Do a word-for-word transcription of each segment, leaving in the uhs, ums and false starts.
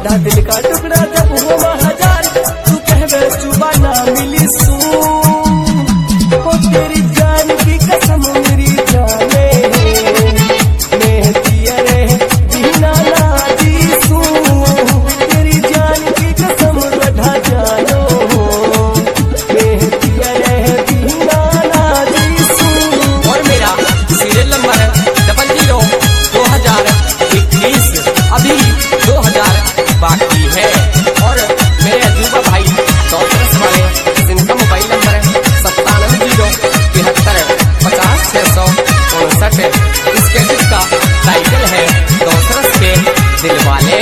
आधा दिल का टुकड़ा जब हुआ हजार, तू कहवे चुबा ना मिली सू, ओ तेरी जान की कसम मेरी जाने, मैं दिया रे बिना ना दी सू, तेरी जान की कसम बढ़ा जानो, मैं दिया रे बिना ना दी सू। और मेरा सीरियल नंबर डबल जीरो दो हजार इक्कीस, अभी दो हजार बाकी है। और मेरे अजूबा भाई चौतरस वाले जिनका मोबाइल नंबर सत्तानवे जीरो तिहत्तर पचास छह सौ उनसठ, इसके जिसका टाइटल है चौतरस के दिल वाले।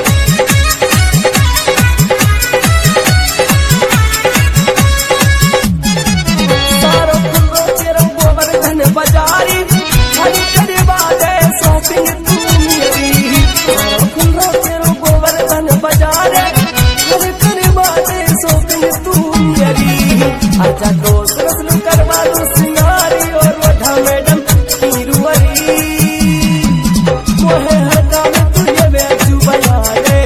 बाजारी हरी करे बाजे शॉपिंग तू मेरी, फुलो तेरो गोवर्धन बाजारे हरी करे बाजे शॉपिंग तू मेरी, आजा दोस्त रसलू करवा दो सिंगारी और वधा मैडम हीरुवरी, वो है हर काम तुझे बेचू बना रे,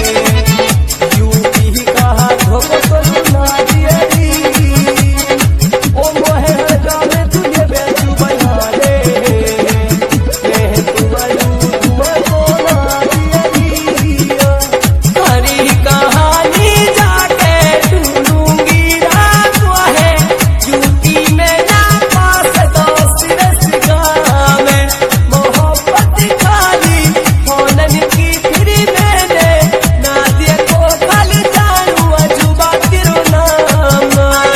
यूपी ही कहा धोखो तो ना दियरी, ओ वो है हर काम तुझे बेचू बना रे, मैं तुम्हारू तुमको ना दियरी, हरी कहानी जाके ढूंढूंगी रात, वो है यूपी में ना पास दोस्त रसिका में, मोहब्बत खाली होनन की फिर मैंने ना दिया को कल जानू अजूबा तेरो नाम।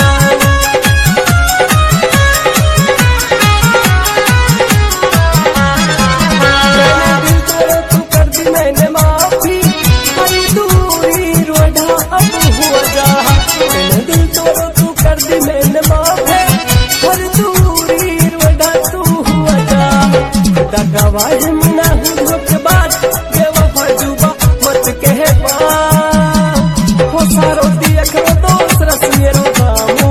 दिल तोड़ो तू कर दी मैंने माफी, हरी दूरी रोढ़ा अब हुआ जा, मैंने दिल तोड़ो तू कर दी मैंने माफी, हर दूरी रोढ़ा तू हुआ जा, दगाबाज मुना हूँ धोखेबाज बेवफा जुबा मत कहे बात, हो सारो दिया करो दोस्त रस मेरो दामू,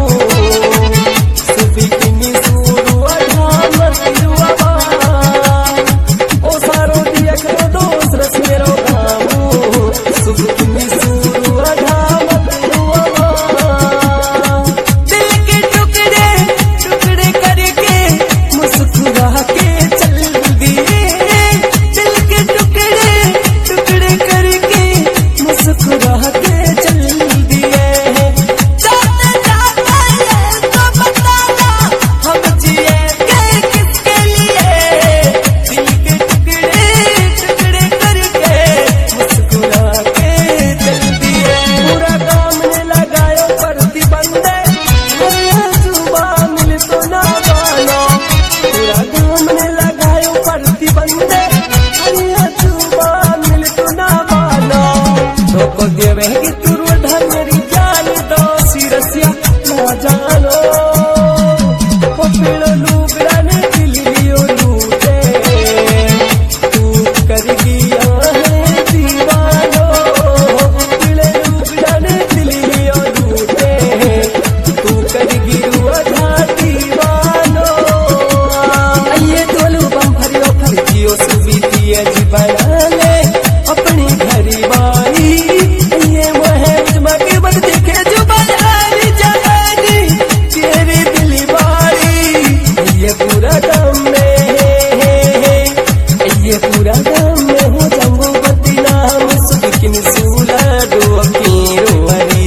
सुबी किनी सूरू अढ़ा मत रुआ बात, ओ सारो दिया करो दोस्त रस मेरो दामू, सुबी किनी सूरू अढ़ा मत रुआ बात, दिल के टुकड़े टुकड़े करके मुस्कुरा के चल दिए, दिल के टुकड़े टुकड़े करके मुस्कुरा के चल दिए, जाते जाते ये तो बताना हम जिएंगे किसके लिए, दिल के टुकड़े टुकड़े करके मुस्कुरा के चल दिए, पूरा काम ने लगायो प्रतिबंधे, हरे अजूबा मिल तो ना बानो, पूरा काम ने लगायो प्रतिबंधे, हरे अजूबा मिल तो ना बानो, रोको देवेगी तू रोढ़ा मेरी जान दो सिरसिया ना जानो, ओ पेड़ो लूबड़ा ने दिल लियो लूटे, तू कर गिया है दीवानो, पेड़ो लूबड़ा ने दिल लियो लूटे, तू कर गिरुआ था दीवानो, आइए तोलू बम भरियो फरियो सुबी दिए जी बना ले अपनी घरी बारी, ये वो है उजमा के बद देखे जो बजारी जानी तेरी दिली बारी, ये पूरा दम में ये पूरा दम में हो जम्बू बत्ती नाम सुबकिन सूला दो अकीरो वरी,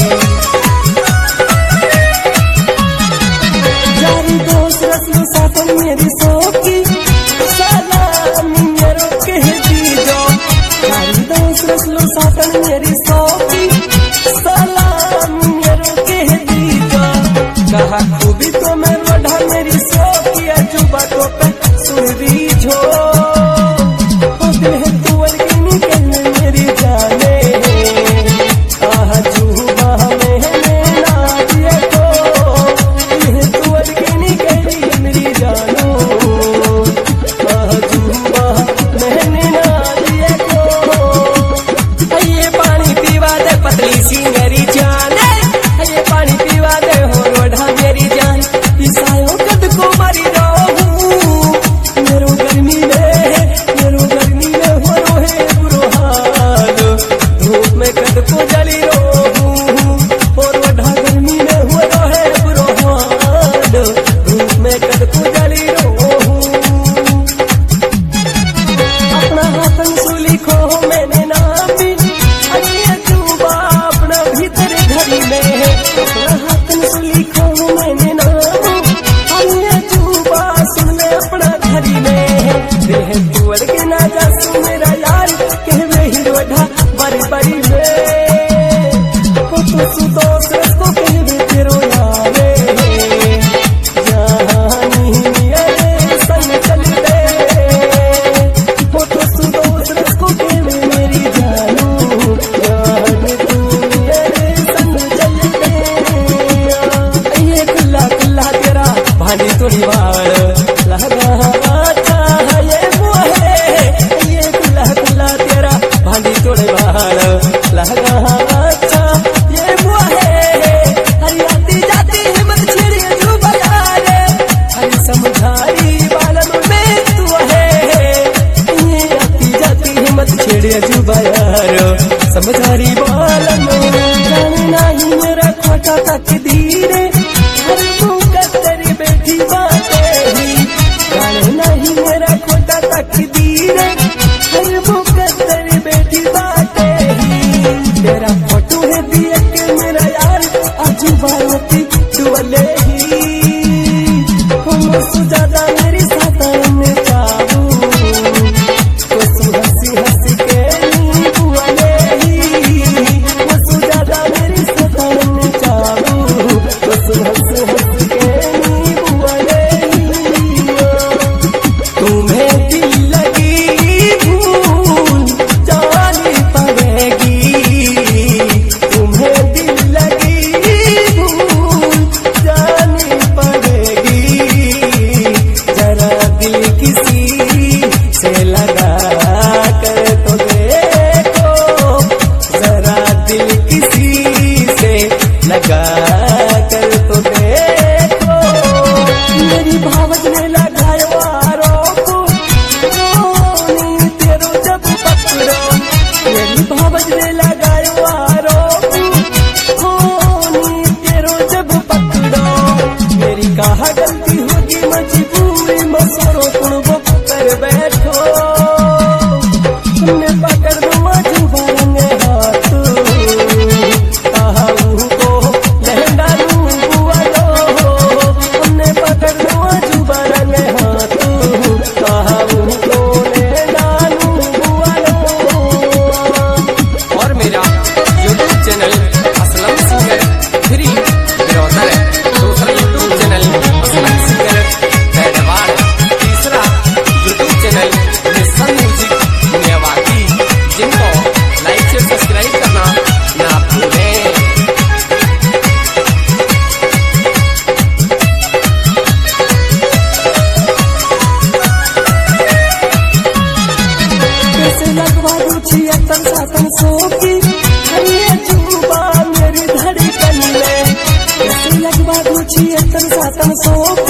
जारी दोस्त रसलू साथन मेरी सोकी सलाम मेरो कह दीजो, जारी दोस्त रसलू साथन मेरी सोकी सलाम मेरो कह दीजो, कहा खूबी तो मैं रोढ़ा मेरी सोकी अजूबा तो पे सुन दीजो, ओ दिल है तुअर की निकल मेरी जाने, आह अजूबा मैंने ना दिया को, दिल है तुअर की निकल मेरी जानो, आह अजूबा मैंने ना दिया को, ये पानी पीवा फोटो दोस्त को कहवे तेरो यारे जहानी मेरे संग चल दे फोटो दोस्त को कहवे मेरी जानू जान तू मेरे संग चल दे ये कुल्ला कुल्ला तेरा भांडी तोड़ी वाल लगा अच्छा ये वो है ये कुल्ला कुल्ला तेरा भांडी तोड़े वाल लगा अच्छा ये वो है हरी आती जाती हिम्मत छेड़ी जुबा रे हरी समझारी बालम में तू है ये आती जाती हिम्मत छेड़ी जुबा रे समझारी बालम जाने नहीं मेरा खोटा तकदीर हर मुकद्दर तेरी बेटी बातें ही जाने नहीं मेरा खोटा तकदीर हर मुकद्दर तेरी बेटी बातें ही तेरा फोटो है दिए के मेरा यार आजू बालती दुआले ही हम सुजादा मेरी सातान चाहू तो सु हंसी हंसी के नी दुआले ही वो सुजादा मेरी सातान चाहू तो सु हंसी हंसी के नी दुआले ही तुम्हें दिल लगी भूल जानी पड़ेगी तुम्हें दिल लगी भूल जानी पड़ेगी जरा दिल किसी से लगा कर तो देखो जरा दिल किसी से लगा कर तो देखो मेरी भावज ने लगायो आरोप रोनी तेरो जब पकड़ो मेरी भावज ने लगायो आरोप रोनी तेरो जब पकड़ो मेरी कहा गलती होगी मजबूरी मसरो कुड़बो कर बैठो तुमने पकड़ दो मजबूर रंगे हाथ कहा को लहंगा लू बुआ लो हमने पकड़ दो मजबूर रंगे हाथ कहा को लहंगा लू बुआ लो और मेरा YouTube channel Aslam singer three brother है। दूसरा YouTube channel Aslam singer Hyderabad. तीसरा यूट्यूब चैनल मिशन म्यूजिक दुनियावाकी, जिनको लाइक से सब्सक्राइब करना ना भूलें। कैसे लगवा दू छिहत्तर सातन सौ की हरिये जुबा मेरी धड़कन में कैसे लगवा दू छिहत्तर सातन सौ